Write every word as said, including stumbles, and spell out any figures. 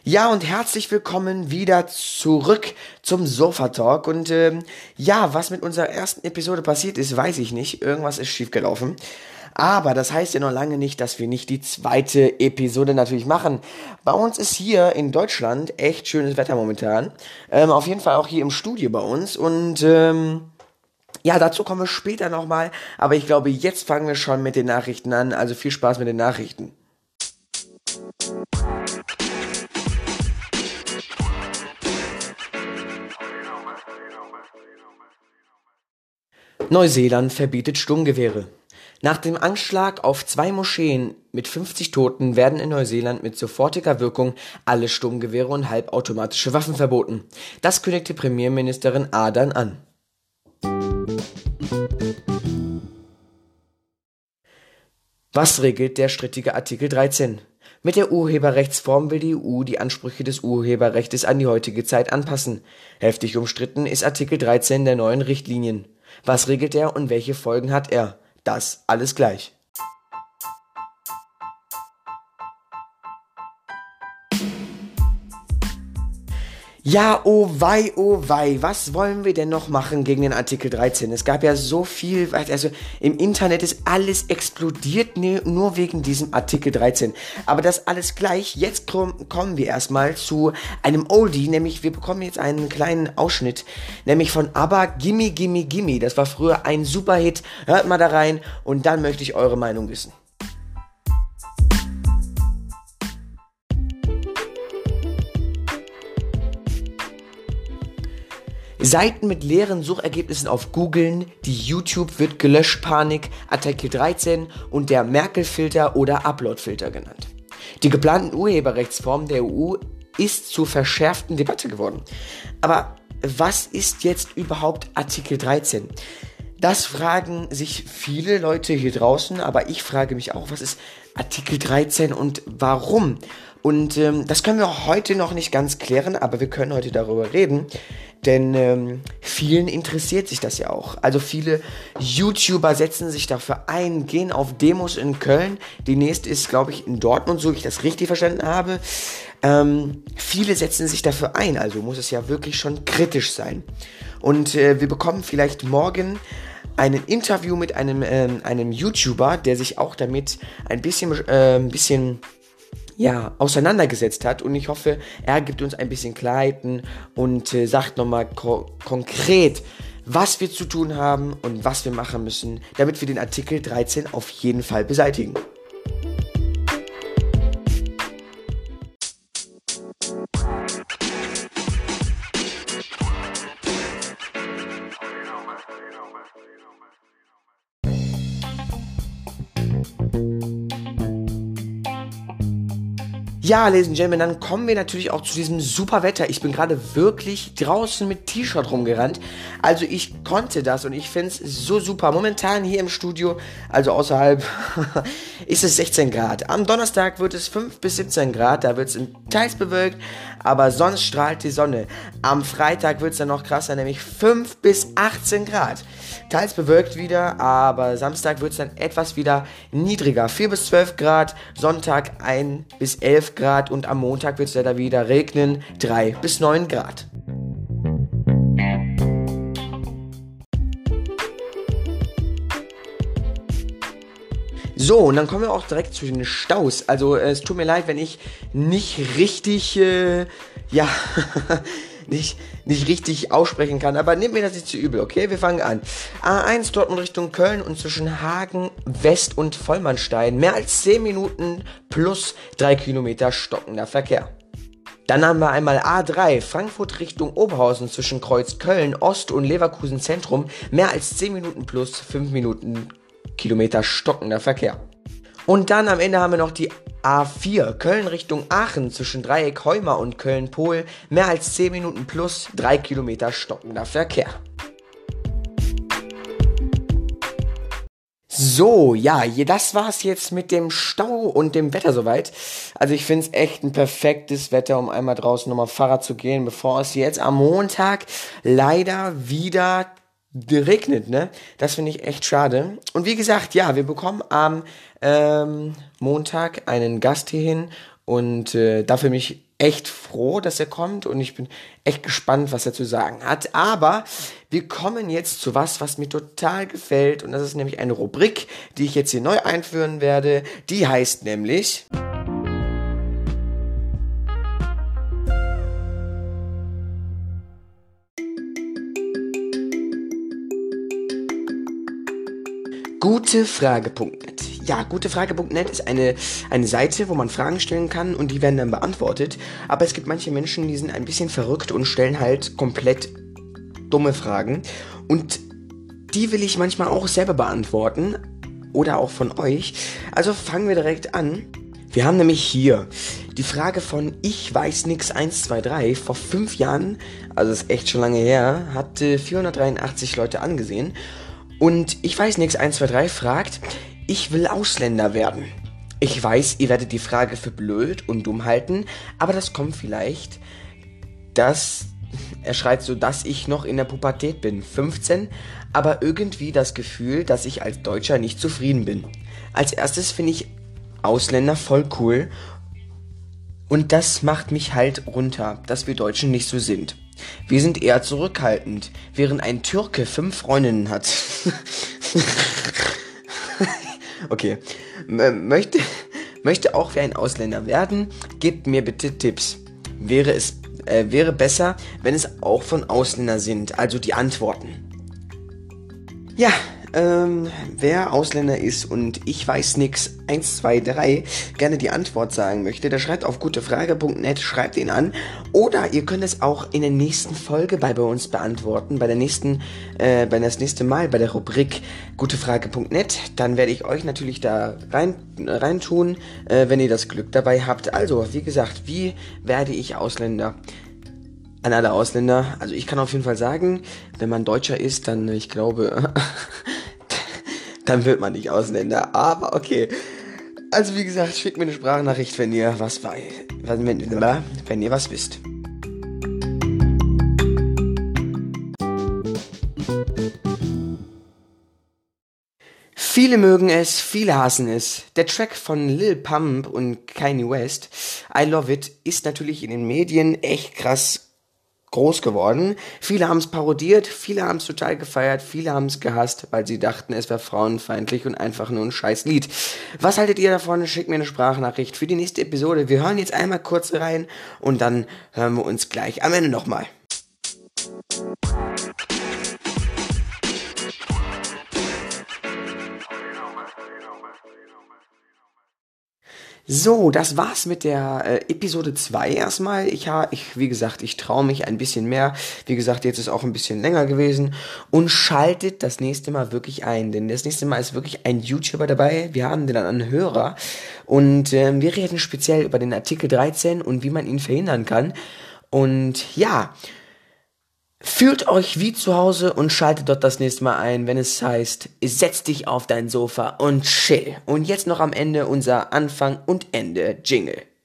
Ja, und herzlich willkommen wieder zurück zum Sofa Talk. Und ähm, ja, was mit unserer ersten Episode passiert ist, weiß ich nicht. Irgendwas ist schiefgelaufen. Aber das heißt ja noch lange nicht, dass wir nicht die zweite Episode natürlich machen. Bei uns ist hier in Deutschland echt schönes Wetter momentan. Ähm, auf jeden Fall auch hier im Studio bei uns. Und ähm, ja, dazu kommen wir später nochmal. Aber ich glaube, jetzt fangen wir schon mit den Nachrichten an. Also viel Spaß mit den Nachrichten. Neuseeland verbietet Sturmgewehre. Nach dem Anschlag auf zwei Moscheen mit fünfzig Toten werden in Neuseeland mit sofortiger Wirkung alle Sturmgewehre und halbautomatische Waffen verboten. Das kündigte Premierministerin Ardern an. Was regelt der strittige Artikel dreizehn? Mit der Urheberrechtsreform will die E U die Ansprüche des Urheberrechts an die heutige Zeit anpassen. Heftig umstritten ist Artikel dreizehn der neuen Richtlinien. Was regelt er und welche Folgen hat er? Das alles gleich. Ja, oh wei, oh wei, was wollen wir denn noch machen gegen den Artikel dreizehn? Es gab ja so viel, also im Internet ist alles explodiert, nur wegen diesem Artikel dreizehn. Aber das alles gleich, jetzt kommen wir erstmal zu einem Oldie, nämlich wir bekommen jetzt einen kleinen Ausschnitt, nämlich von ABBA, Gimme, Gimme, Gimme. Das war früher ein Superhit, hört mal da rein und dann möchte ich eure Meinung wissen. Seiten mit leeren Suchergebnissen auf Googlen, die YouTube wird gelöscht Panik, Artikel dreizehn und der Merkel-Filter oder Upload-Filter genannt. Die geplanten Urheberrechtsformen der E U ist zur verschärften Debatte geworden. Aber was ist jetzt überhaupt Artikel dreizehn? Das fragen sich viele Leute hier draußen, aber ich frage mich auch, was ist Artikel dreizehn und warum? Und ähm, das können wir heute noch nicht ganz klären, aber wir können heute darüber reden, denn ähm, vielen interessiert sich das ja auch. Also viele YouTuber setzen sich dafür ein, gehen auf Demos in Köln. Die nächste ist, glaube ich, in Dortmund, so wie ich das richtig verstanden habe. Ähm, viele setzen sich dafür ein, also muss es ja wirklich schon kritisch sein. Und äh, wir bekommen vielleicht morgen ein Interview mit einem, ähm, einem YouTuber, der sich auch damit ein bisschen, äh, ein bisschen ja, auseinandergesetzt hat, und ich hoffe, er gibt uns ein bisschen Klarheiten und äh, sagt nochmal ko- konkret, was wir zu tun haben und was wir machen müssen, damit wir den Artikel dreizehn auf jeden Fall beseitigen. Ja, Ladies and Gentlemen, dann kommen wir natürlich auch zu diesem super Wetter. Ich bin gerade wirklich draußen mit T-Shirt rumgerannt. Also ich konnte das und ich finde es so super. Momentan hier im Studio, also außerhalb, ist es sechzehn Grad. Am Donnerstag wird es fünf bis siebzehn Grad, da wird es teils bewölkt, aber sonst strahlt die Sonne. Am Freitag wird es dann noch krasser, nämlich fünf bis achtzehn Grad. Teils bewölkt wieder, aber Samstag wird es dann etwas wieder niedriger. vier bis zwölf Grad, Sonntag ein bis elf Grad und am Montag wird es dann wieder regnen, drei bis neun Grad. So, und dann kommen wir auch direkt zu den Staus. Also äh, es tut mir leid, wenn ich nicht richtig, äh, ja, nicht, nicht richtig aussprechen kann, aber nehmt mir das nicht zu übel, okay? Wir fangen an. A eins Dortmund Richtung Köln und zwischen Hagen, West und Vollmannstein mehr als zehn Minuten plus drei Kilometer stockender Verkehr. Dann haben wir einmal A drei Frankfurt Richtung Oberhausen zwischen Kreuzköln Ost und Leverkusen Zentrum mehr als zehn Minuten plus fünf Minuten Kilometer stockender Verkehr. Und dann am Ende haben wir noch die A vier Köln Richtung Aachen zwischen Dreieck Heuma und Köln-Pohl mehr als zehn Minuten plus drei Kilometer stockender Verkehr. So, ja, das war's jetzt mit dem Stau und dem Wetter soweit. Also ich finde es echt ein perfektes Wetter, um einmal draußen nochmal Fahrrad zu gehen, bevor es jetzt am Montag leider wieder regnet, ne? Das finde ich echt schade. Und wie gesagt, ja, wir bekommen am ähm, Montag einen Gast hierhin und äh, dafür mich echt froh, dass er kommt und ich bin echt gespannt, was er zu sagen hat. Aber wir kommen jetzt zu was, was mir total gefällt und das ist nämlich eine Rubrik, die ich jetzt hier neu einführen werde. Die heißt nämlich gutefrage punkt net. Ja, gutefrage punkt net ist eine, eine Seite, wo man Fragen stellen kann und die werden dann beantwortet. Aber es gibt manche Menschen, die sind ein bisschen verrückt und stellen halt komplett dumme Fragen. Und die will ich manchmal auch selber beantworten oder auch von euch. Also fangen wir direkt an. Wir haben nämlich hier die Frage von Ich weiß nix eins zwei drei. Vor fünf Jahren, also ist echt schon lange her, hat äh, vierhundertdreiundachtzig Leute angesehen. Und Ich weiß nix eins zwei drei fragt, ich will Ausländer werden. Ich weiß, ihr werdet die Frage für blöd und dumm halten, aber das kommt vielleicht, dass, er schreibt so, dass ich noch in der Pubertät bin, fünfzehn, aber irgendwie das Gefühl, dass ich als Deutscher nicht zufrieden bin. Als erstes finde ich Ausländer voll cool und das macht mich halt runter, dass wir Deutschen nicht so sind. Wir sind eher zurückhaltend, während ein Türke fünf Freundinnen hat. Okay. M- möchte, möchte auch wie ein Ausländer werden? Gebt mir bitte Tipps. Wäre es äh, wäre besser, wenn es auch von Ausländern sind, also die Antworten. Ja, ähm, wer Ausländer ist und Ich weiß nix eins zwei drei gerne die Antwort sagen möchte, der schreibt auf gutefrage punkt net, schreibt ihn an. Oder ihr könnt es auch in der nächsten Folge bei, bei uns beantworten, bei der nächsten, äh, bei das nächste Mal bei der Rubrik gutefrage punkt net. Dann werde ich euch natürlich da rein, rein tun, äh, wenn ihr das Glück dabei habt. Also, wie gesagt, wie werde ich Ausländer? An alle Ausländer, also ich kann auf jeden Fall sagen, wenn man Deutscher ist, dann, ich glaube, dann wird man nicht Ausländer, aber okay. Also wie gesagt, schickt mir eine Sprachnachricht, wenn ihr was weiß, wenn, wenn ihr was wisst. Viele mögen es, viele hassen es. Der Track von Lil Pump und Kanye West, I Love It, ist natürlich in den Medien echt krass groß geworden. Viele haben es parodiert, viele haben es total gefeiert, viele haben es gehasst, weil sie dachten, es wäre frauenfeindlich und einfach nur ein scheiß Lied. Was haltet ihr davon? Schickt mir eine Sprachnachricht für die nächste Episode. Wir hören jetzt einmal kurz rein und dann hören wir uns gleich am Ende nochmal. So, das war's mit der äh, Episode zwei erstmal. Ich ha, ich, wie gesagt, ich traue mich ein bisschen mehr. Wie gesagt, jetzt ist auch ein bisschen länger gewesen. Und schaltet das nächste Mal wirklich ein, denn das nächste Mal ist wirklich ein YouTuber dabei. Wir haben den einen Hörer und ähm, wir reden speziell über den Artikel dreizehn und wie man ihn verhindern kann. Und ja, fühlt euch wie zu Hause und schaltet dort das nächste Mal ein, wenn es heißt, setz dich auf dein Sofa und chill. Und jetzt noch am Ende unser Anfang und Ende Jingle.